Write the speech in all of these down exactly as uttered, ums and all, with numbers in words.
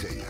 dzieje.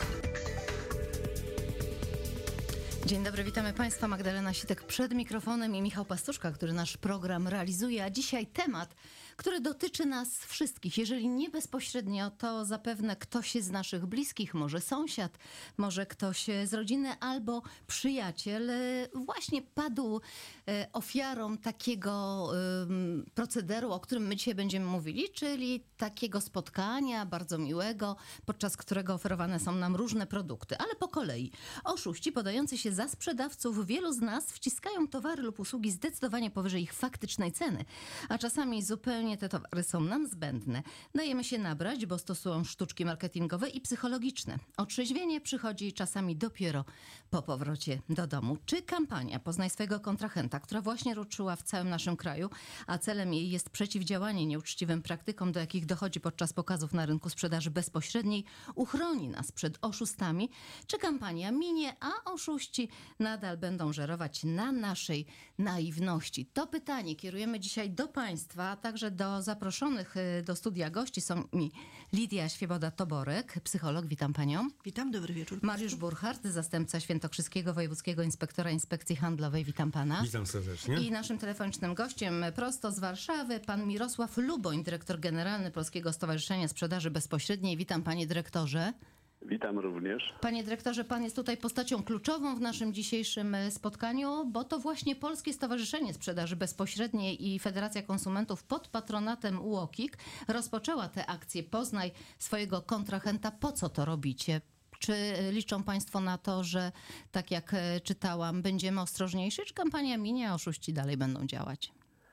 Dzień dobry, witamy Państwa. Magdalena Sitek przed mikrofonem i Michał Pastuszka, który nasz program realizuje. A dzisiaj temat, który dotyczy nas wszystkich. Jeżeli nie bezpośrednio, to zapewne ktoś z naszych bliskich, może sąsiad, może ktoś z rodziny albo przyjaciel właśnie padł ofiarą takiego procederu, o którym my dzisiaj będziemy mówili, czyli takiego spotkania bardzo miłego, podczas którego oferowane są nam różne produkty. Ale po kolei. Oszuści podający się za sprzedawców, wielu z nas wciskają towary lub usługi zdecydowanie powyżej ich faktycznej ceny, a czasami zupełnie te towary są nam zbędne. Dajemy się nabrać, bo stosują sztuczki marketingowe i psychologiczne. Otrzeźwienie przychodzi czasami dopiero po powrocie do domu. Czy kampania Poznaj swojego kontrahenta, która właśnie ruszyła w całym naszym kraju, a celem jej jest przeciwdziałanie nieuczciwym praktykom, do jakich dochodzi podczas pokazów na rynku sprzedaży bezpośredniej, uchroni nas przed oszustami? Czy kampania minie, a oszuści nadal będą żerować na naszej naiwności? To pytanie kierujemy dzisiaj do Państwa, a także do zaproszonych do studia gości. Są mi Lidia Świeboda-Toborek, psycholog, witam Panią. Witam, dobry wieczór. Mariusz Burchardt, zastępca świętokrzyskiego wojewódzkiego inspektora Inspekcji Handlowej, witam Pana. Witam serdecznie. I naszym telefonicznym gościem prosto z Warszawy, Pan Mirosław Luboń, dyrektor generalny Polskiego Stowarzyszenia Sprzedaży Bezpośredniej. Witam Panie Dyrektorze. Witam również. Panie dyrektorze, pan jest tutaj postacią kluczową w naszym dzisiejszym spotkaniu, bo to właśnie Polskie Stowarzyszenie Sprzedaży Bezpośredniej i Federacja Konsumentów pod patronatem U O K I K rozpoczęła tę akcję Poznaj swojego kontrahenta. Po co to robicie? Czy liczą Państwo na to, że tak jak czytałam, będziemy ostrożniejsi, czy kampania minie, a oszuści dalej będą działać?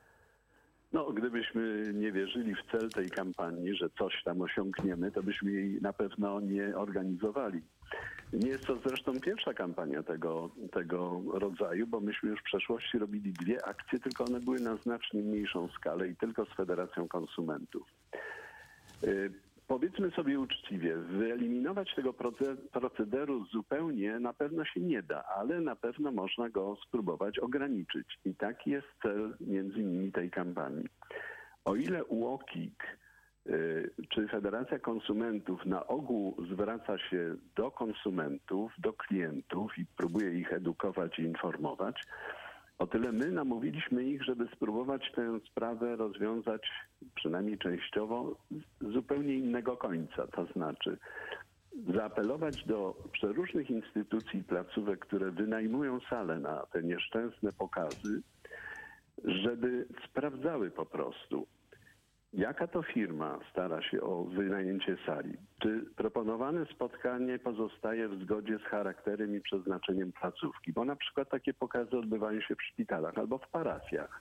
No, gdybyśmy nie wierzyli w cel tej kampanii, że coś tam osiągniemy, to byśmy jej na pewno nie organizowali. Nie jest to zresztą pierwsza kampania tego, tego rodzaju, bo myśmy już w przeszłości robili dwie akcje, tylko one były na znacznie mniejszą skalę i tylko z Federacją Konsumentów. Yy, Powiedzmy sobie uczciwie, wyeliminować tego procederu zupełnie na pewno się nie da, ale na pewno można go spróbować ograniczyć. I taki jest cel między innymi tej kampanii. O ile U O K I K y, czy Federacja Konsumentów na ogół zwraca się do konsumentów, do klientów i próbuje ich edukować i informować, o tyle my namówiliśmy ich, żeby spróbować tę sprawę rozwiązać przynajmniej częściowo z zupełnie innego końca. To znaczy zaapelować do przeróżnych instytucji i placówek, które wynajmują salę na te nieszczęsne pokazy, żeby sprawdzały po prostu, jaka to firma stara się o wynajęcie sali. Czy proponowane spotkanie pozostaje w zgodzie z charakterem i przeznaczeniem placówki? Bo na przykład takie pokazy odbywają się w szpitalach albo w parafiach.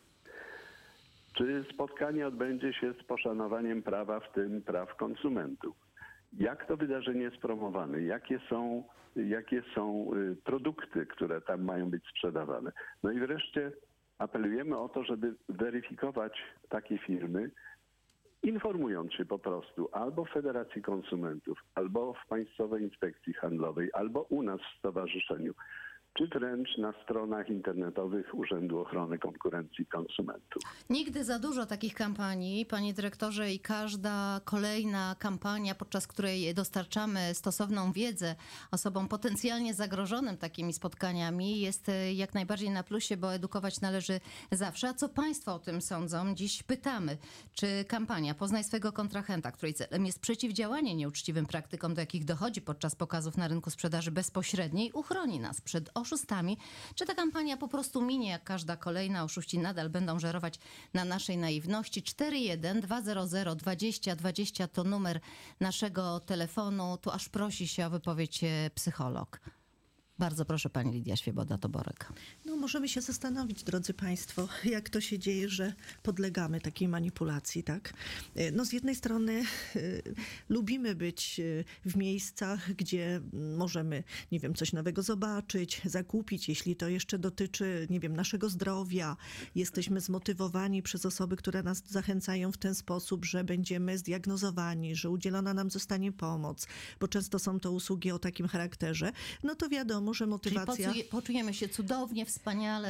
Czy spotkanie odbędzie się z poszanowaniem prawa, w tym praw konsumentów? Jak to wydarzenie jest promowane? Jakie są, jakie są produkty, które tam mają być sprzedawane? No i wreszcie apelujemy o to, żeby weryfikować takie firmy, informując się po prostu albo w Federacji Konsumentów, albo w Państwowej Inspekcji Handlowej, albo u nas w stowarzyszeniu, czy wręcz na stronach internetowych Urzędu Ochrony Konkurencji i Konsumentów. Nigdy za dużo takich kampanii, panie dyrektorze, i każda kolejna kampania, podczas której dostarczamy stosowną wiedzę osobom potencjalnie zagrożonym takimi spotkaniami, jest jak najbardziej na plusie, bo edukować należy zawsze. A co Państwo o tym sądzą? Dziś pytamy, czy kampania Poznaj swojego kontrahenta, której celem jest przeciwdziałanie nieuczciwym praktykom, do jakich dochodzi podczas pokazów na rynku sprzedaży bezpośredniej, uchroni nas przed oszustami, czy ta kampania po prostu minie jak każda kolejna? Oszuści nadal będą żerować na naszej naiwności. cztery jeden dwa zero zero dwadzieścia dwadzieścia to numer naszego telefonu. Tu aż prosi się o wypowiedź psycholog. Bardzo proszę, pani Lidia Świeboda-Toborek. No, możemy się zastanowić, drodzy państwo, jak to się dzieje, że podlegamy takiej manipulacji, tak? No, z jednej strony y, lubimy być w miejscach, gdzie możemy, nie wiem, coś nowego zobaczyć, zakupić, jeśli to jeszcze dotyczy, nie wiem, naszego zdrowia. Jesteśmy zmotywowani przez osoby, które nas zachęcają w ten sposób, że będziemy zdiagnozowani, że udzielona nam zostanie pomoc, bo często są to usługi o takim charakterze. No to wiadomo, że motywacja... Czyli poczujemy się cudownie, wspaniale,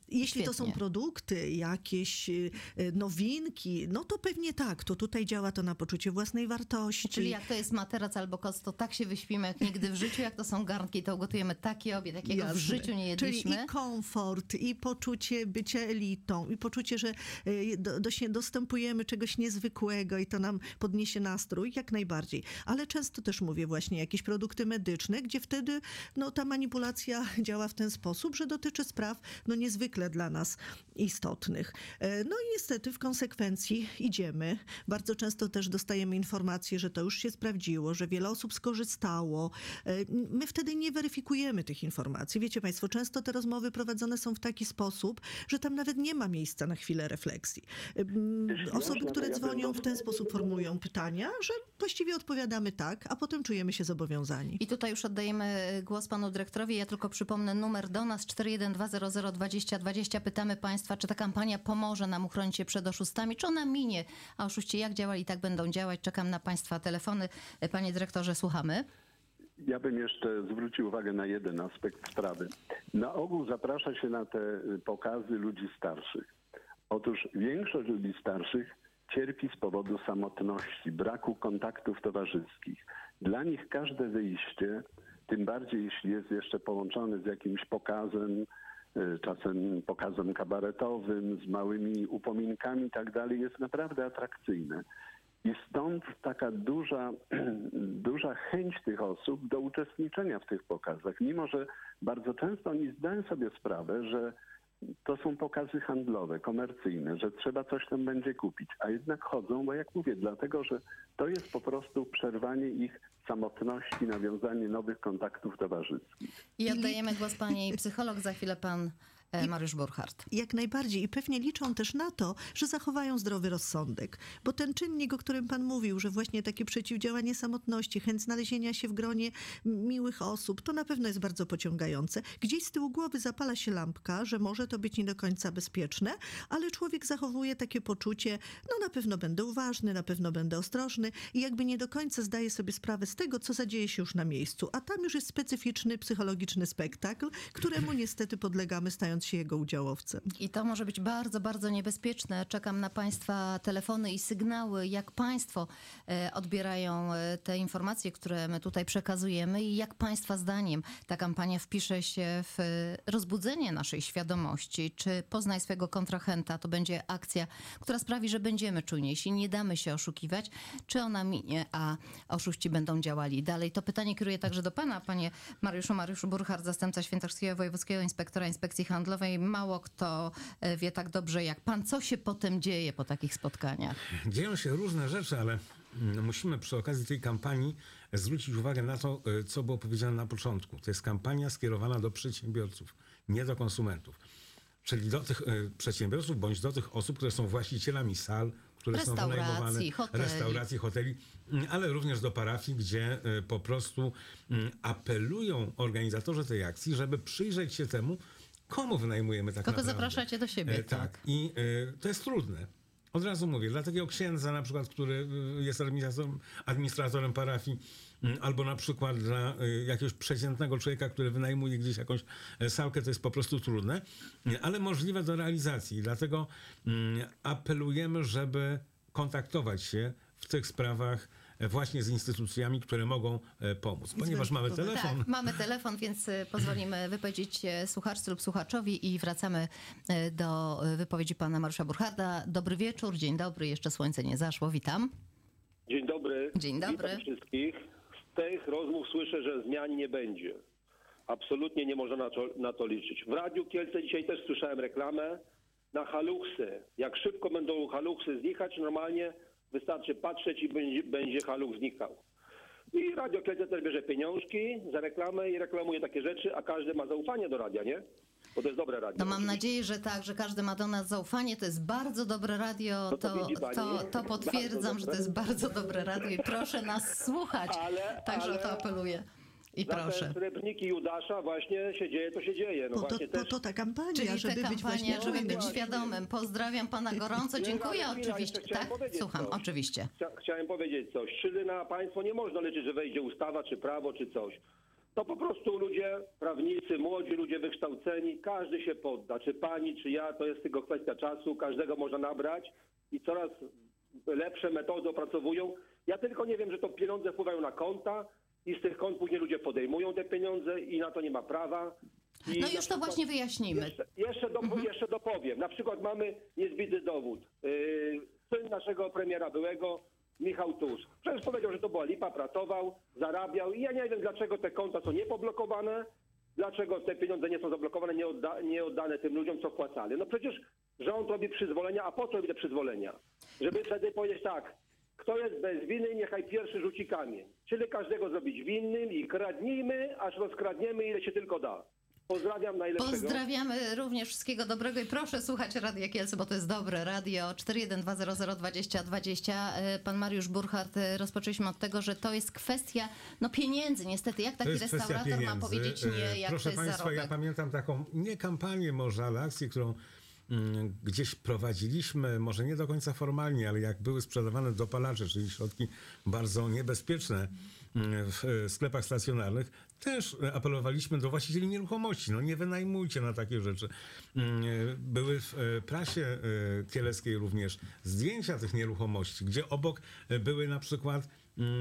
Jeśli to są Świetnie. produkty, jakieś y, nowinki, no to pewnie tak. To tutaj działa to na poczucie własnej wartości. Czyli jak to jest materac albo koc, to tak się wyśpimy jak nigdy w życiu. Jak to są garnki, to ugotujemy taki obiad, jakiego w Jasne. życiu nie jedliśmy. Czyli i komfort, i poczucie bycia elitą, i poczucie, że y, do, do, dostępujemy czegoś niezwykłego i to nam podniesie nastrój, jak najbardziej. Ale często też mówię właśnie jakieś produkty medyczne, gdzie wtedy no, ta manipulacja działa w ten sposób, że dotyczy spraw no, niezwykle dla nas istotnych. E, No i niestety w konsekwencji idziemy. Bardzo często też dostajemy informacje, że to już się sprawdziło, że wiele osób skorzystało. E, My wtedy nie weryfikujemy tych informacji. Wiecie Państwo, często te rozmowy prowadzone są w taki sposób, że tam nawet nie ma miejsca na chwilę refleksji. E, m, Jeśli Osoby, można, to które ja bym dzwonią w dodał- ten sposób formułują pytania, że właściwie odpowiadamy tak, a potem czujemy się zobowiązani. I tutaj już oddajemy głos panu dyrektorowi. Ja tylko przypomnę numer do nas cztery jeden dwa zero zero dwadzieścia dwadzieścia. Pytamy państwa, czy ta kampania pomoże nam uchronić się przed oszustami, czy ona minie. A oszuści jak działali, tak będą działać. Czekam na państwa telefony. Panie dyrektorze, słuchamy. Ja bym jeszcze zwrócił uwagę na jeden aspekt sprawy. Na ogół zaprasza się na te pokazy ludzi starszych. Otóż większość ludzi starszych cierpi z powodu samotności, braku kontaktów towarzyskich. Dla nich każde wyjście, tym bardziej jeśli jest jeszcze połączone z jakimś pokazem, y, czasem pokazem kabaretowym, z małymi upominkami i tak dalej, jest naprawdę atrakcyjne. I stąd taka duża, duża chęć tych osób do uczestniczenia w tych pokazach, mimo że bardzo często oni zdają sobie sprawę, że to są pokazy handlowe, komercyjne, że trzeba coś tam będzie kupić, a jednak chodzą, bo jak mówię, dlatego, że to jest po prostu przerwanie ich samotności, nawiązanie nowych kontaktów towarzyskich. I oddajemy głos pani psycholog. Za chwilę pan e, Mariusz Burchardt. Jak najbardziej. I pewnie liczą też na to, że zachowają zdrowy rozsądek. Bo ten czynnik, o którym pan mówił, że właśnie takie przeciwdziałanie samotności, chęć znalezienia się w gronie miłych osób, to na pewno jest bardzo pociągające. Gdzieś z tyłu głowy zapala się lampka, że może to być nie do końca bezpieczne, ale człowiek zachowuje takie poczucie, no na pewno będę uważny, na pewno będę ostrożny i jakby nie do końca zdaje sobie sprawę z tego, co zadzieje się już na miejscu. A tam już jest specyficzny, psychologiczny spektakl, któremu niestety podlegamy, stając się jego udziałowcem. I to może być bardzo, bardzo niebezpieczne. Czekam na państwa telefony i sygnały, jak państwo e, odbierają e, te informacje, które my tutaj przekazujemy i jak państwa zdaniem ta kampania wpisze się w e, rozbudzenie naszej świadomości. Czy poznaj swego kontrahenta to będzie akcja, która sprawi, że będziemy czujniejsi, nie damy się oszukiwać, czy ona minie, a oszuści będą działali dalej. To pytanie kieruję także do pana, panie Mariuszu. Mariuszu Burchardt, zastępca Świętokrzyskiego Wojewódzkiego Inspektora Inspekcji Handlowej. Mało kto e, wie tak dobrze jak pan, co się potem dzieje po takich spotkaniach. Dzieją się różne rzeczy, ale mm, musimy przy okazji tej kampanii zwrócić uwagę na to, y, co było powiedziane na początku. To jest kampania skierowana do przedsiębiorców, nie do konsumentów. Czyli do tych y, przedsiębiorców bądź do tych osób, które są właścicielami sal, które są Restauracji, wynajmowane, hoteli. restauracji, hoteli, mm, ale również do parafii, gdzie y, po prostu y, apelują organizatorzy tej akcji, żeby przyjrzeć się temu, komu wynajmujemy tak Kogo naprawdę. zapraszacie do siebie? E, tak. I y, to jest trudne. Od razu mówię, dla takiego księdza na przykład, który y, jest administratorem, administratorem parafii, y, albo na przykład dla y, jakiegoś przeciętnego człowieka, który wynajmuje gdzieś jakąś e, salkę, to jest po prostu trudne, y, ale możliwe do realizacji. Dlatego y, apelujemy, żeby kontaktować się w tych sprawach e, właśnie z instytucjami, które mogą e, pomóc. Ponieważ mamy telefon. Tak, mamy telefon, więc y, pozwolimy wypowiedzieć e, słuchaczce lub słuchaczowi i wracamy e, do e, wypowiedzi pana Mariusza Burcharda. Dobry wieczór, dzień dobry, jeszcze słońce nie zaszło, witam. Dzień dobry. Dzień dobry. Witam wszystkich. Z tych rozmów słyszę, że zmian nie będzie. Absolutnie nie można na to, na to liczyć. W Radiu Kielce dzisiaj też słyszałem reklamę na haluchsy. Jak szybko będą haluchsy znikać, normalnie wystarczy patrzeć i będzie, będzie haluch znikał. I Radio Kielce też bierze pieniążki za reklamę i reklamuje takie rzeczy, a każdy ma zaufanie do radia, nie? Bo to jest dobre radio. No mam nadzieję, że tak, że każdy ma do nas zaufanie. To jest bardzo dobre radio. No to To, widzi pani. to, to potwierdzam, Bardzo że to jest bardzo dobre radio i proszę nas słuchać. Ale- Także ale- o to apeluję. I Za proszę. te srebrniki Judasza właśnie się dzieje, to się dzieje. No Po to, właśnie po też... to ta kampania, Czyli żeby te być kampanie, właśnie żeby być właśnie. świadomym. Pozdrawiam pana gorąco. Dziękuję ale chwila, oczywiście. jeszcze chciałem Tak? powiedzieć Słucham, coś. oczywiście. Chcia, chciałem powiedzieć coś. Czyli na państwo nie można liczyć, że wejdzie ustawa, czy prawo, czy coś. to po prostu ludzie, prawnicy, młodzi ludzie wykształceni, każdy się podda, czy pani, czy ja, to jest tylko kwestia czasu, każdego można nabrać i coraz lepsze metody opracowują. Ja tylko nie wiem, że to pieniądze wpływają na konta i z tych kont później ludzie podejmują te pieniądze i na to nie ma prawa. I no już przykład, to właśnie wyjaśnimy. Jeszcze, jeszcze, do, mhm. jeszcze dopowiem. Na przykład mamy niezbity dowód. Yy, syn naszego premiera byłego, Michał Tusk. Przecież powiedział, że to była lipa, pracował, zarabiał i ja nie wiem, dlaczego te konta są niepoblokowane, dlaczego te pieniądze nie są zablokowane, nie, odda, nie oddane tym ludziom, co wpłacali. No przecież rząd robi przyzwolenia, a po co robi te przyzwolenia? Żeby wtedy powiedzieć tak, kto jest bez winy, niechaj pierwszy rzuci kamień. Czyli każdego zrobić winnym i kradnijmy, aż rozkradniemy, ile się tylko da. Pozdrawiam najlepszego. Pozdrawiamy również, wszystkiego dobrego i proszę słuchać Radia Kielce, bo to jest dobre radio. cztery jeden dwa zero zero dwadzieścia dwadzieścia. Pan Mariusz Burchardt, rozpoczęliśmy od tego, że to jest kwestia no pieniędzy. Niestety, jak taki restaurator ma powiedzieć nie, jak Proszę to jest Państwa, zarobek? ja pamiętam taką, nie kampanię może, ale akcję, którą mm, gdzieś prowadziliśmy, może nie do końca formalnie, ale jak były sprzedawane dopalacze, czyli środki bardzo niebezpieczne w sklepach stacjonarnych, też apelowaliśmy do właścicieli nieruchomości. No nie wynajmujcie na takie rzeczy. Były w prasie kieleckiej również zdjęcia tych nieruchomości, gdzie obok były na przykład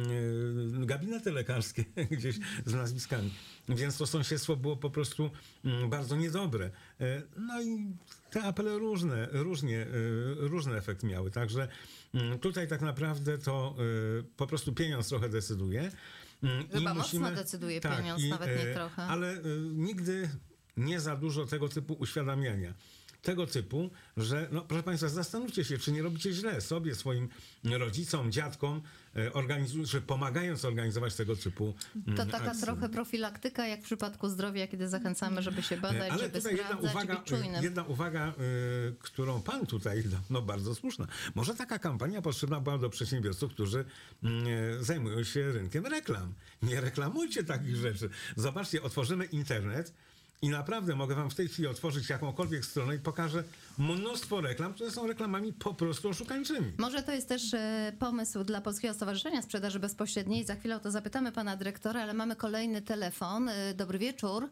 gabinety lekarskie gdzieś z nazwiskami. Więc to sąsiedztwo było po prostu bardzo niedobre. No i te apele różne, różnie, różny efekt miały. Także tutaj tak naprawdę to po prostu pieniądz trochę decyduje. Chyba I musimy, mocno decyduje tak, pieniądz, i, nawet nie trochę. Ale nigdy nie za dużo tego typu uświadamiania. Tego typu, że, no proszę Państwa, zastanówcie się, czy nie robicie źle sobie, swoim rodzicom, dziadkom, organizując, czy pomagając organizować tego typu To taka akcje. trochę profilaktyka, jak w przypadku zdrowia, kiedy zachęcamy, żeby się badać, Ale żeby tutaj jedna sprawdzać uwaga, i być czujnym. jedna uwaga y, którą pan tutaj, no bardzo słuszna. Może taka kampania potrzebna była do przedsiębiorców, którzy y, zajmują się rynkiem reklam. Nie reklamujcie takich rzeczy. Zobaczcie, otworzymy internet i naprawdę mogę wam w tej chwili otworzyć jakąkolwiek stronę i pokażę mnóstwo reklam, które są reklamami po prostu oszukańczymi. Może to jest też e, pomysł dla Polskiego Stowarzyszenia Sprzedaży Bezpośredniej. Za chwilę o to zapytamy pana dyrektora, ale mamy kolejny telefon. E, dobry wieczór.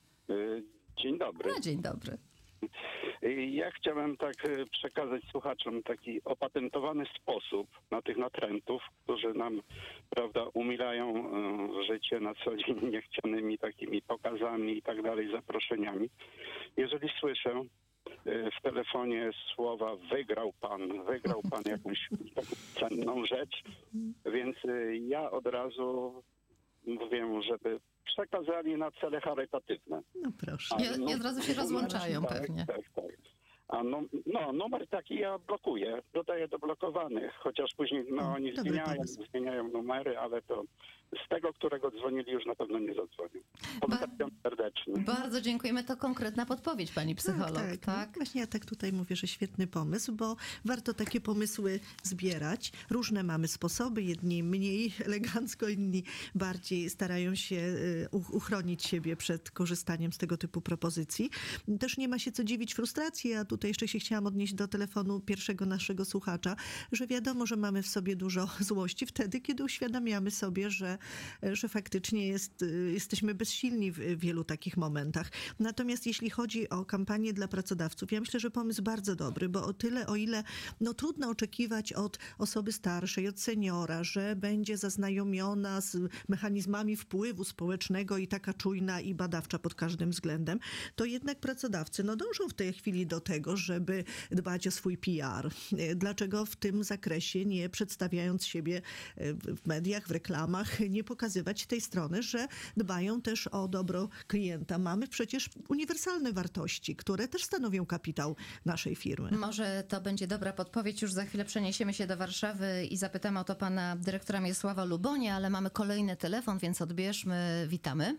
Dzień dobry. No, dzień dobry. Ja chciałem tak przekazać słuchaczom taki opatentowany sposób na tych natrętów, którzy nam, prawda, umilają życie na co dzień niechcianymi takimi pokazami i tak dalej, zaproszeniami. Jeżeli słyszę w telefonie słowa wygrał pan, wygrał pan jakąś taką cenną rzecz, więc ja od razu mówię, żeby przekazali na cele charytatywne. No proszę. I, i od razu się rozłączają tak, pewnie. Tak, tak. A no, no, numer taki ja blokuję, dodaję do blokowanych, chociaż później no, oni dobry zmieniają, pomysł. zmieniają numery, ale to z tego, którego dzwonili, już na pewno nie zadzwonią. Pozdrawiam serdecznie. Bardzo dziękujemy. To konkretna podpowiedź, pani psycholog. Tak, tak. No właśnie ja tak tutaj mówię, że świetny pomysł, bo warto takie pomysły zbierać. Różne mamy sposoby, jedni mniej elegancko, inni bardziej starają się y, uchronić siebie przed korzystaniem z tego typu propozycji. Też nie ma się co dziwić frustracji, a tutaj jeszcze się chciałam odnieść do telefonu pierwszego naszego słuchacza, że wiadomo, że mamy w sobie dużo złości wtedy, kiedy uświadamiamy sobie, że, że faktycznie jest, jesteśmy bezsilni w wielu takich momentach. Natomiast jeśli chodzi o kampanię dla pracodawców, ja myślę, że pomysł bardzo dobry, bo o tyle, o ile no, trudno oczekiwać od osoby starszej, od seniora, że będzie zaznajomiona z mechanizmami wpływu społecznego i taka czujna i badawcza pod każdym względem, to jednak pracodawcy no, dążą w tej chwili do tego, żeby dbać o swój P R. Dlaczego w tym zakresie nie przedstawiając siebie w mediach, w reklamach, nie pokazywać tej strony, że dbają też o dobro klienta. Mamy przecież uniwersalne wartości, które też stanowią kapitał naszej firmy. Może to będzie dobra podpowiedź. Już za chwilę przeniesiemy się do Warszawy i zapytamy o to pana dyrektora Miesława Lubonia, ale mamy kolejny telefon, więc odbierzmy. Witamy.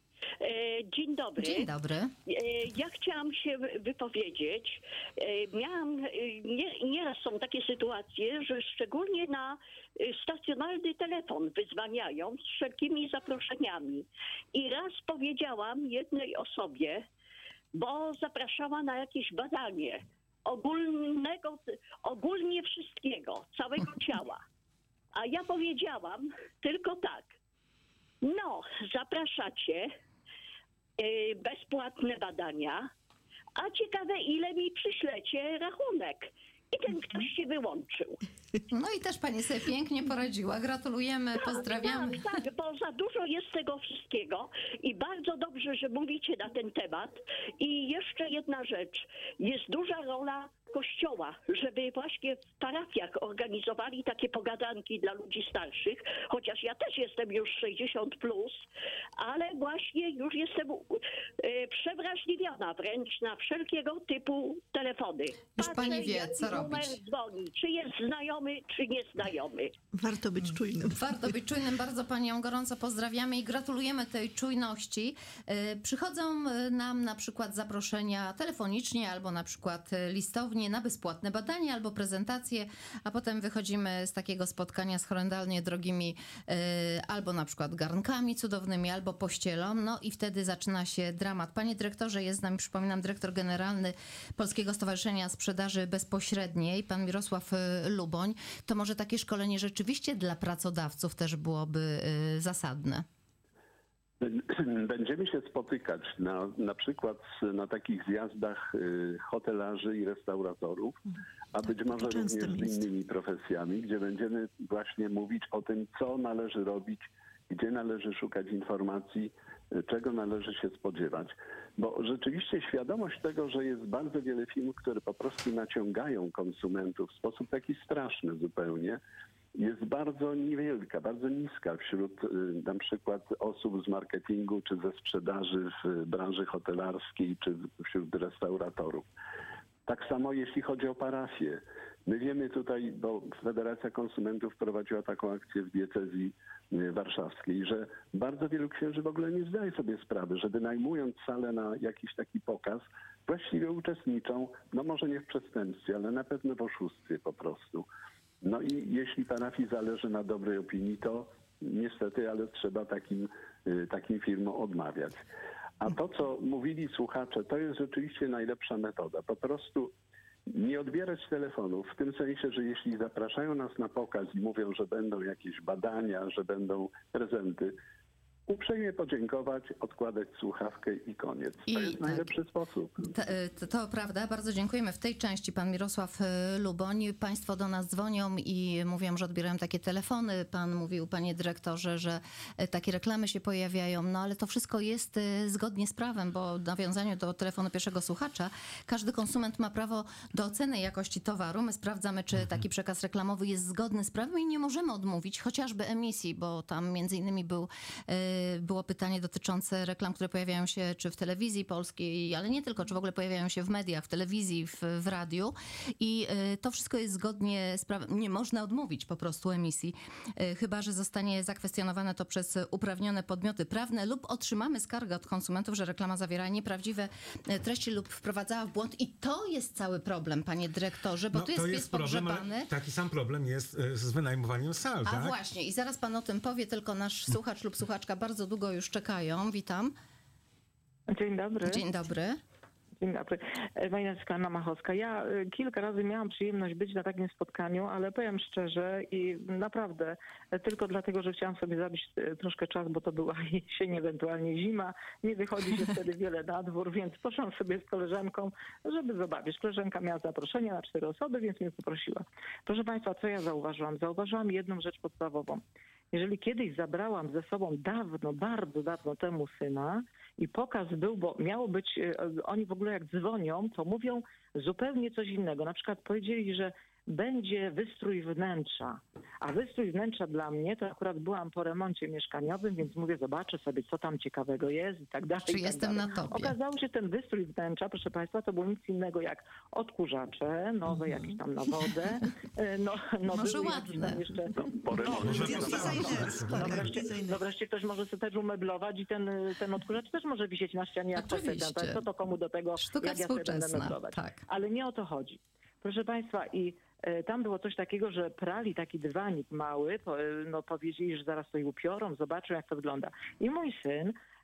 Dzień dobry. Dzień dobry. Ja chciałam się wypowiedzieć. Miałam, nie, nieraz są takie sytuacje, że szczególnie na stacjonarny telefon wyzwaniają z wszelkimi zaproszeniami. I raz powiedziałam jednej osobie, bo zapraszała na jakieś badanie ogólnego, ogólnie wszystkiego, całego ciała. A ja powiedziałam tylko tak. No, zapraszacie, yy, bezpłatne badania, a ciekawe, ile mi przyślecie rachunek. I ten ktoś się wyłączył. No i też pani sobie pięknie poradziła. Gratulujemy, pozdrawiamy. Tak, tak, bo za dużo jest tego wszystkiego i bardzo dobrze, że mówicie na ten temat. I jeszcze jedna rzecz. Jest duża rola Kościoła, żeby właśnie w parafiach organizowali takie pogadanki dla ludzi starszych, chociaż ja też jestem już sześćdziesiąt plus, ale właśnie już jestem e, przewrażliwiona wręcz na wszelkiego typu telefony. Już pani Patrzę, wie, jaki co numer robić. dzwoni, czy jest znajomy, czy nieznajomy. Warto być czujnym. Warto być czujnym. Bardzo panią gorąco pozdrawiamy i gratulujemy tej czujności. Yy, Przychodzą yy, nam na przykład zaproszenia telefonicznie albo na przykład yy, listownie na bezpłatne badania albo prezentacje, a potem wychodzimy z takiego spotkania z horrendalnie drogimi yy, albo na przykład garnkami cudownymi, albo pościelą. No i wtedy zaczyna się dramat. Panie dyrektorze, jest z nami, przypominam, dyrektor generalny Polskiego Stowarzyszenia Sprzedaży Bezpośredniej, pan Mirosław yy, Luboń. To może takie szkolenie rzeczywiście dla pracodawców też byłoby y, zasadne? Będziemy się spotykać na, na przykład na takich zjazdach y, hotelarzy i restauratorów, a być może również z innymi profesjami, gdzie będziemy właśnie mówić o tym, co należy robić, gdzie należy szukać informacji, y, czego należy się spodziewać. Bo rzeczywiście świadomość tego, że jest bardzo wiele firm, które po prostu naciągają konsumentów w sposób taki straszny zupełnie, jest bardzo niewielka, bardzo niska wśród y, na przykład osób z marketingu czy ze sprzedaży w branży hotelarskiej czy wśród restauratorów. Tak samo jeśli chodzi o parafie. My wiemy tutaj, bo Federacja Konsumentów prowadziła taką akcję w diecezji warszawskiej, że bardzo wielu księży w ogóle nie zdaje sobie sprawy, że wynajmując salę na jakiś taki pokaz, właściwie uczestniczą, no może nie w przestępstwie, ale na pewno w oszustwie po prostu. No i jeśli parafii zależy na dobrej opinii, to niestety, ale trzeba takim, takim firmom odmawiać. A to, co mówili słuchacze, to jest rzeczywiście najlepsza metoda. Po prostu nie odbierać telefonów, w tym sensie, że jeśli zapraszają nas na pokaz i mówią, że będą jakieś badania, że będą prezenty, uprzejmie podziękować, odkładać słuchawkę i koniec. To I jest tak. najlepszy sposób. To, to, to prawda, bardzo dziękujemy. W tej części pan Mirosław Luboń. Państwo do nas dzwonią i mówią, że odbierają takie telefony. Pan mówił, panie dyrektorze, że takie reklamy się pojawiają, no ale to wszystko jest zgodnie z prawem, bo w nawiązaniu do telefonu pierwszego słuchacza, każdy konsument ma prawo do oceny jakości towaru. My sprawdzamy, czy taki przekaz reklamowy jest zgodny z prawem i nie możemy odmówić chociażby emisji, bo tam między innymi był było pytanie dotyczące reklam, które pojawiają się czy w telewizji polskiej, ale nie tylko, czy w ogóle pojawiają się w mediach, w telewizji, w, w radiu i y, to wszystko jest zgodnie z prawem. Nie można odmówić po prostu emisji, y, chyba że zostanie zakwestionowane to przez uprawnione podmioty prawne lub otrzymamy skargę od konsumentów, że reklama zawiera nieprawdziwe treści lub wprowadzała w błąd i to jest cały problem, panie dyrektorze, bo no, tu jest to pies jest problem, pogrzebany. taki sam problem jest z wynajmowaniem sal, A tak? właśnie i zaraz pan o tym powie, tylko nasz słuchacz lub słuchaczka bardzo długo już czekają. Witam. Dzień dobry. Dzień dobry. Dzień dobry. Moja nazwisko Anna Machowska. Ja kilka razy miałam przyjemność być na takim spotkaniu, ale powiem szczerze i naprawdę tylko dlatego, że chciałam sobie zabić troszkę czas, bo to była jesień, ewentualnie zima. Nie wychodzi się wtedy wiele na dwór, więc poszłam sobie z koleżanką, żeby zobaczyć. Koleżanka miała zaproszenie na cztery osoby, więc mnie poprosiła. Proszę Państwa, co ja zauważyłam? Zauważyłam jedną rzecz podstawową. Jeżeli kiedyś zabrałam ze sobą dawno, bardzo dawno temu syna i pokaz był, bo miało być, oni w ogóle jak dzwonią, to mówią zupełnie coś innego. Na przykład powiedzieli, że będzie wystrój wnętrza, a wystrój wnętrza dla mnie, to akurat byłam po remoncie mieszkaniowym, więc mówię, zobaczę sobie, co tam ciekawego jest i tak dalej. Czy tak jestem dalej. na topie? Okazało się, ten wystrój wnętrza, proszę Państwa, to było nic innego jak odkurzacze, nowe Mhm. jakieś tam na wodę. No, no Może były ładne. jakieś tam jeszcze... No, po remoncie. No wreszcie, no wreszcie ktoś może sobie też umeblować i ten, ten odkurzacz też może wisieć na ścianie jak Oczywiście. faceta. Co to komu do tego, Sztuka jak ja sobie będę współczesna, meblować. tak. Ale nie o to chodzi. Proszę Państwa, i e, tam było coś takiego, że prali taki dywanik mały, po, e, no powiedzieli, że zaraz to i upiorą, zobaczą jak to wygląda. I mój syn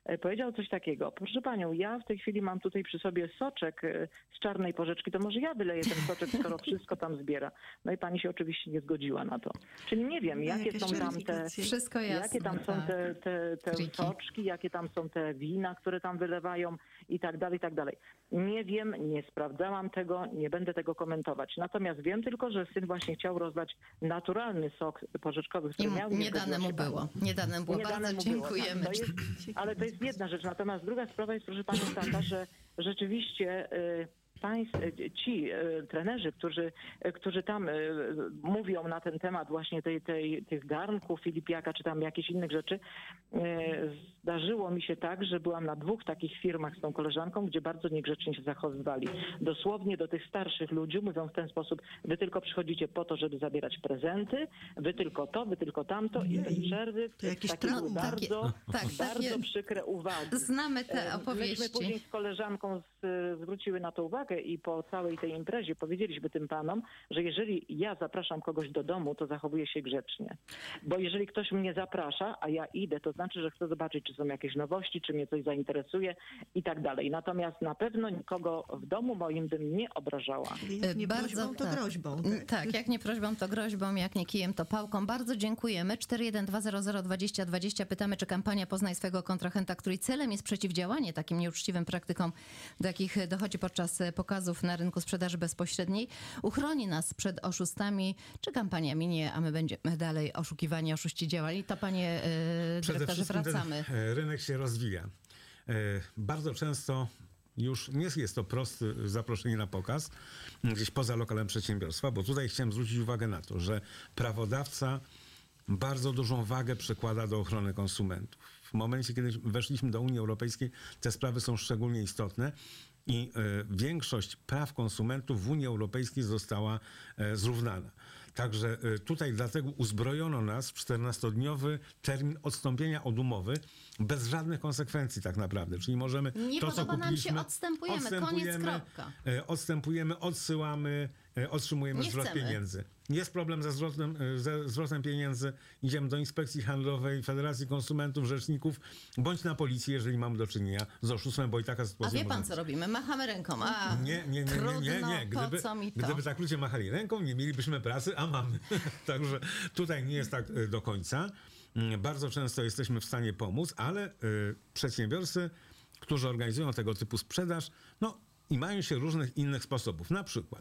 e, powiedział coś takiego: proszę panią, ja w tej chwili mam tutaj przy sobie soczek e, z czarnej porzeczki, to może ja wyleję ten soczek, skoro wszystko tam zbiera. No i pani się oczywiście nie zgodziła na to. Czyli nie wiem, jakie Jakieś są tam te, weryfikacje. Wszystko jasne. jakie tam są tak. te, te, te Triki. soczki, jakie tam są te wina, które tam wylewają i tak dalej, i tak dalej. Nie wiem, nie sprawdzałam tego, nie będę tego komentować. Natomiast wiem tylko, że syn właśnie chciał rozlać naturalny sok porzeczkowy, I który mu, miał... nie dane mu zgadzać się było. Nie dane mu było. Nie dane Bardzo mu było, dziękujemy. tak. To jest, ale to jest jedna rzecz. Natomiast druga sprawa jest, proszę panią, taka, że rzeczywiście y, państw, y, ci y, trenerzy, którzy, y, którzy tam y, mówią na ten temat właśnie tej, tej, tych garnków Filipiaka, czy tam jakichś innych rzeczy, y, zdarzyło mi się tak, że byłam na dwóch takich firmach z tą koleżanką, gdzie bardzo niegrzecznie się zachowywali. Dosłownie do tych starszych ludzi mówią w ten sposób: wy tylko przychodzicie po to, żeby zabierać prezenty, wy tylko to, wy tylko tamto, i bez przerwy. To jakieś takie były tra- takie- bardzo, tak, bardzo takie- przykre uwagi. Znamy te Myśmy opowieści. później z koleżanką z, zwróciły na to uwagę i po całej tej imprezie powiedzieliśmy tym panom, że jeżeli ja zapraszam kogoś do domu, to zachowuję się grzecznie. Bo jeżeli ktoś mnie zaprasza, a ja idę, to znaczy, że chcę zobaczyć, czy są jakieś nowości, czy mnie coś zainteresuje i tak dalej. Natomiast na pewno nikogo w domu moim bym nie obrażała. Jak nie Bardzo prośbą, to tak. groźbą. Mm, Tak. Tak, jak nie prośbą, to groźbą, jak nie kijem, to pałką. Bardzo dziękujemy. cztery jeden dwa zero zero dwadzieścia dwadzieścia. Pytamy, czy kampania Poznaj swojego kontrahenta, której celem jest przeciwdziałanie takim nieuczciwym praktykom, do jakich dochodzi podczas pokazów na rynku sprzedaży bezpośredniej, uchroni nas przed oszustami. Czy kampania minie, a my będziemy dalej oszukiwani, oszuści działali? To panie yy, Przede dyrektorze, wszystkim wracamy. ten e, rynek się rozwija. E, Bardzo często już nie jest to proste zaproszenie na pokaz gdzieś poza lokalem przedsiębiorstwa, bo tutaj chciałem zwrócić uwagę na to, że prawodawca bardzo dużą wagę przykłada do ochrony konsumentów. W momencie, kiedy weszliśmy do Unii Europejskiej, te sprawy są szczególnie istotne i e, większość praw konsumentów w Unii Europejskiej została e, zrównana. Także e, tutaj dlatego uzbrojono nas w czternastodniowy termin odstąpienia od umowy bez żadnych konsekwencji tak naprawdę. Czyli możemy Nie to, co podoba nam się, kupiliśmy, odstępujemy. Koniec, odstępujemy, kropka. e, odstępujemy, odsyłamy, e, otrzymujemy Nie zwrot chcemy. pieniędzy. Jest problem ze zwrotem, e, ze zwrotem pieniędzy. Idziemy do Inspekcji Handlowej, Federacji Konsumentów, Rzeczników, bądź na policję, jeżeli mamy do czynienia z oszustwem, bo i taka A sytuacja wie pan, może co robimy? Machamy ręką. A, nie, nie, nie, nie, trudno, nie, nie. po Gdyby, co mi to? gdyby tak ludzie machali ręką, nie mielibyśmy pracy, a mamy. Także tutaj nie jest tak y, do końca. Mm, Bardzo często jesteśmy w stanie pomóc, ale y, przedsiębiorcy, którzy organizują tego typu sprzedaż, no i mają się różnych innych sposobów. Na przykład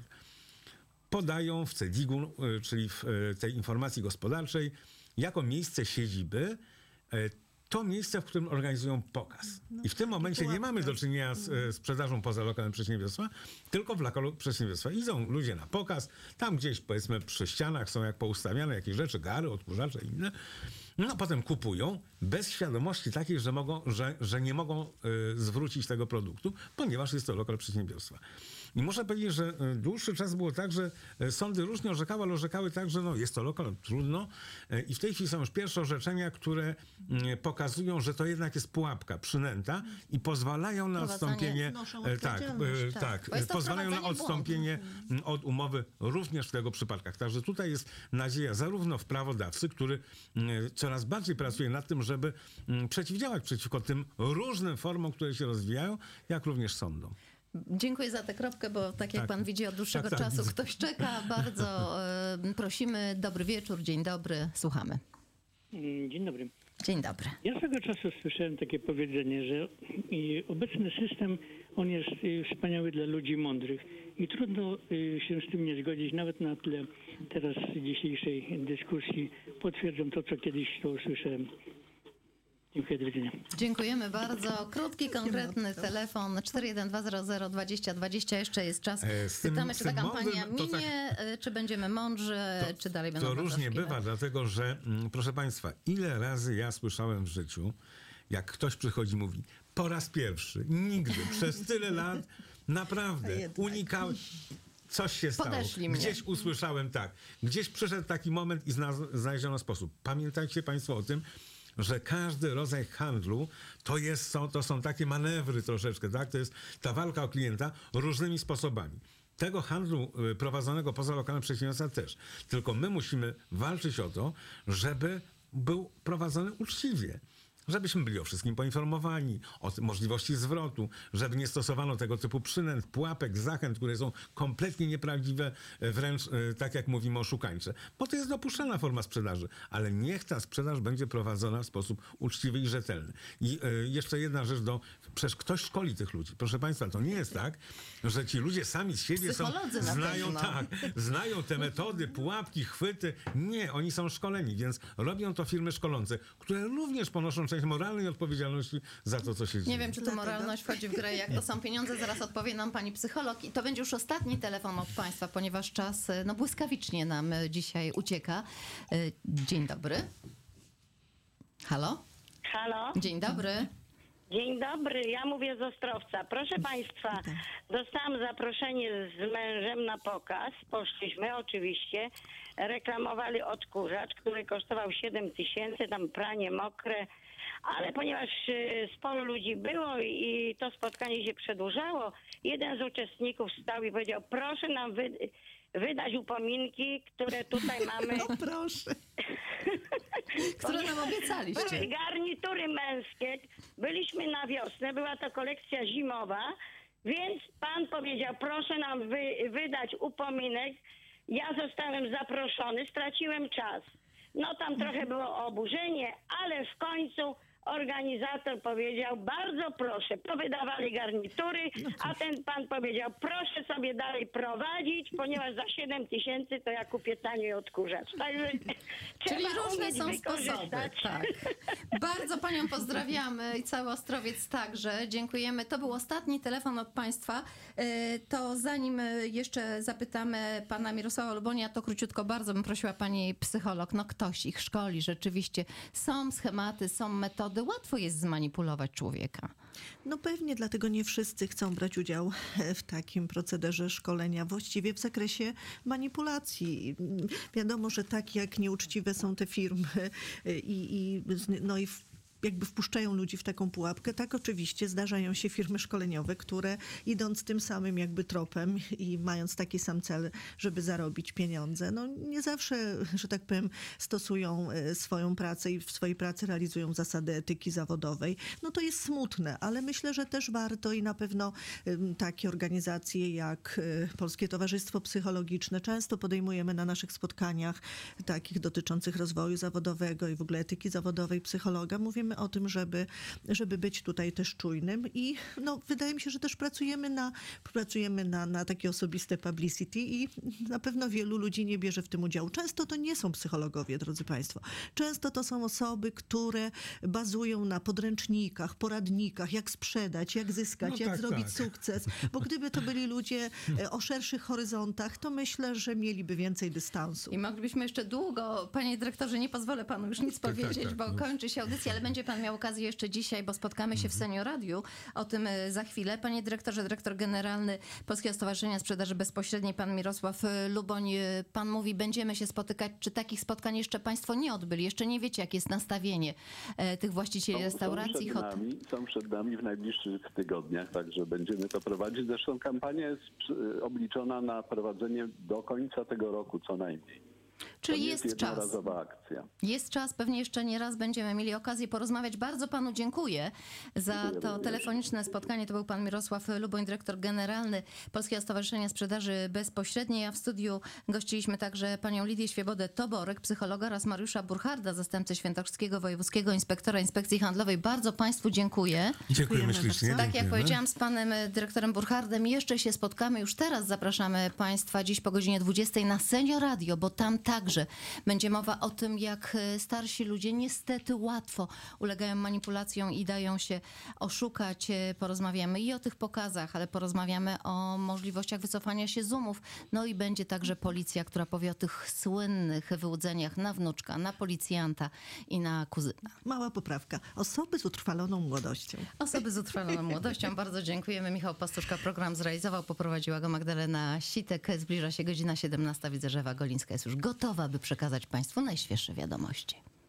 podają w cedigu, y, czyli w y, tej informacji gospodarczej, jako miejsce siedziby y, to miejsce, w którym organizują pokaz. I w tym momencie nie mamy do czynienia z e, sprzedażą poza lokalem przedsiębiorstwa, tylko w lokalu przedsiębiorstwa. Idą ludzie na pokaz, tam gdzieś powiedzmy przy ścianach są jak poustawiane jakieś rzeczy, gary, odkurzacze i inne. No potem kupują bez świadomości takiej, że, mogą, że, że nie mogą e, zwrócić tego produktu, ponieważ jest to lokal przedsiębiorstwa. I muszę powiedzieć, że e, dłuższy czas było tak, że e, sądy różnie orzekały, ale orzekały tak, że no, jest to lokal, trudno. E, I w tej chwili są już pierwsze orzeczenia, które mm, pokazują, że to jednak jest pułapka, przynęta i pozwalają na Wprowadzanie- odstąpienie, wnoszą e, tak, odpowiedzialność, e, tak. tak, Bo jest to pozwalają na wprowadzenie odstąpienie mm, od umowy również w tego przypadkach. Także tutaj jest nadzieja zarówno w prawodawcy, który mm, coraz bardziej pracuje nad tym, żeby mm, przeciwdziałać przeciwko tym różnym formom, które się rozwijają, jak również sądom. Dziękuję za tę kropkę, bo tak jak Tak. pan widzi, od dłuższego Tak, tak, czasu widzę. ktoś czeka. Bardzo e, prosimy. Dobry wieczór, dzień dobry. Słuchamy. Dzień dobry. Dzień dobry. Ja swego czasu słyszałem takie powiedzenie, że i obecny system, on jest y, wspaniały dla ludzi mądrych i trudno y, się z tym nie zgodzić, nawet na tle teraz dzisiejszej dyskusji potwierdzam to, co kiedyś to usłyszałem. Dziękuję, do widzenia. Dziękujemy bardzo. Krótki, konkretny telefon cztery jeden dwa zero zero dwadzieścia dwadzieścia. Jeszcze jest czas. E, z tym- Pytamy, z czy ta tym kampania mądrym to minie, e, czy będziemy mądrzy, czy dalej będą To różnie oszukiwać. bywa, dlatego że, mm, proszę Państwa, ile razy ja słyszałem w życiu, jak ktoś przychodzi i mówi, po raz pierwszy, nigdy, przez tyle lat, naprawdę, jednak. unikałem. Coś się stało. Podeszli mnie. Gdzieś usłyszałem tak. Gdzieś przyszedł taki moment i zna, znaleziono sposób. Pamiętajcie Państwo o tym, że każdy rodzaj handlu to, jest, są, to są takie manewry troszeczkę, tak? To jest ta walka o klienta różnymi sposobami. Tego handlu y, prowadzonego poza lokalem przedsiębiorstwa też. Tylko my musimy walczyć o to, żeby był prowadzony uczciwie. żebyśmy byli o wszystkim poinformowani, o tym możliwości zwrotu, żeby nie stosowano tego typu przynęt, pułapek, zachęt, które są kompletnie nieprawdziwe, wręcz tak jak mówimy oszukańcze. Bo to jest dopuszczalna forma sprzedaży, ale niech ta sprzedaż będzie prowadzona w sposób uczciwy i rzetelny. I y, jeszcze jedna rzecz, do, przecież ktoś szkoli tych ludzi. Proszę Państwa, to nie jest tak, że ci ludzie sami z siebie są, znają, tak, znają te metody, pułapki, chwyty. Nie, oni są szkoleni, więc robią to firmy szkolące, które również ponoszą część moralnej odpowiedzialności za to, co się dzieje. Nie wiem, czy tu moralność wchodzi w grę, jak to są pieniądze, zaraz odpowie nam pani psycholog. I to będzie już ostatni telefon od państwa, ponieważ czas no, błyskawicznie nam dzisiaj ucieka. Dzień dobry. Halo? Halo? Dzień dobry. Dzień dobry, ja mówię z Ostrowca. Proszę Państwa, dostałam zaproszenie z mężem na pokaz. Poszliśmy oczywiście. Reklamowali odkurzacz, który kosztował siedem tysięcy, tam pranie mokre. Ale ponieważ y, sporo ludzi było i to spotkanie się przedłużało, jeden z uczestników stał i powiedział, proszę nam wy, wydać upominki, które tutaj mamy. No proszę. Które nam obiecaliście. Były garnitury męskie. Byliśmy na wiosnę, była to kolekcja zimowa, więc pan powiedział, proszę nam wy, wydać upominek. Ja zostałem zaproszony, straciłem czas. No tam trochę było oburzenie, ale w końcu organizator powiedział, bardzo proszę, powydawali garnitury, a ten pan powiedział, proszę sobie dalej prowadzić, ponieważ za siedem tysięcy to ja kupię taniej odkurzacz. Także Czyli trzeba różne umieć są sposoby. wykorzystać. Tak. Bardzo panią pozdrawiamy i cały Ostrowiec także. Dziękujemy. To był ostatni telefon od państwa. E, To zanim jeszcze zapytamy pana Mirosława Lubonia, to króciutko bardzo bym prosiła pani psycholog. No ktoś ich szkoli rzeczywiście. Są schematy, są metody. Łatwo jest zmanipulować człowieka. No pewnie, dlatego nie wszyscy chcą brać udział w takim procederze szkolenia, właściwie w zakresie manipulacji. Wiadomo, że tak jak nieuczciwe są te firmy i, i, no i w jakby wpuszczają ludzi w taką pułapkę, tak oczywiście zdarzają się firmy szkoleniowe, które idąc tym samym jakby tropem i mając taki sam cel, żeby zarobić pieniądze, no nie zawsze, że tak powiem, stosują swoją pracę i w swojej pracy realizują zasady etyki zawodowej. No to jest smutne, ale myślę, że też warto i na pewno takie organizacje jak Polskie Towarzystwo Psychologiczne często podejmujemy na naszych spotkaniach takich dotyczących rozwoju zawodowego i w ogóle etyki zawodowej psychologa. Mówimy o tym, żeby, żeby być tutaj też czujnym i no, wydaje mi się, że też pracujemy na, pracujemy na, na takie osobiste publicity i na pewno wielu ludzi nie bierze w tym udziału. Często to nie są psychologowie, drodzy Państwo. Często to są osoby, które bazują na podręcznikach, poradnikach, jak sprzedać, jak zyskać, no jak tak, zrobić tak. sukces. Bo gdyby to byli ludzie o szerszych horyzontach, to myślę, że mieliby więcej dystansu. I moglibyśmy jeszcze długo, panie dyrektorze, nie pozwolę panu już nic Tak, tak, powiedzieć, tak, bo no. kończy się audycja, ale będzie pan miał okazję jeszcze dzisiaj, bo spotkamy się w Senioradiu, o tym e, za chwilę. Panie dyrektorze, dyrektor generalny Polskiego Stowarzyszenia Sprzedaży Bezpośredniej, pan Mirosław Luboń, e, pan mówi, będziemy się spotykać. Czy takich spotkań jeszcze państwo nie odbyli? Jeszcze nie wiecie, jakie jest nastawienie e, tych właścicieli Są, restauracji, są przed, hot... nami, są przed nami w najbliższych tygodniach, także będziemy to prowadzić. Zresztą kampania jest przy- obliczona na prowadzenie do końca tego roku co najmniej. Czyli to nie jest jest czas. jednorazowa akcja. Jest czas, pewnie jeszcze nie raz będziemy mieli okazję porozmawiać. Bardzo panu dziękuję za Dziękuję to również. telefoniczne spotkanie. To był pan Mirosław Luboń, dyrektor generalny Polskiego Stowarzyszenia Sprzedaży Bezpośredniej. A w studiu gościliśmy także panią Lidię Świebodę-Toborek, psychologa, oraz Mariusza Burcharda, zastępcę Świętokrzyskiego Wojewódzkiego Inspektora Inspekcji Handlowej. Bardzo państwu dziękuję. Dziękujemy Dziękujemy ślicznie. bardzo. Tak jak dziękujemy. powiedziałam, z panem dyrektorem Burchardem jeszcze się spotkamy. Już teraz zapraszamy państwa dziś po godzinie dwudziestej na Senioradio, bo tam także będzie mowa o tym, jak starsi ludzie niestety łatwo ulegają manipulacjom i dają się oszukać. Porozmawiamy i o tych pokazach, ale porozmawiamy o możliwościach wycofania się z umów. No i będzie także policja, która powie o tych słynnych wyłudzeniach na wnuczka, na policjanta i na kuzyna. Mała poprawka. Osoby z utrwaloną młodością. Osoby z utrwaloną młodością. Bardzo dziękujemy. Michał Pastuszka program zrealizował, poprowadziła go Magdalena Sitek. Zbliża się godzina siedemnasta. Widzę, że Ewa Golińska jest już gotowa, by przekazać państwu najświeższe wiadomości.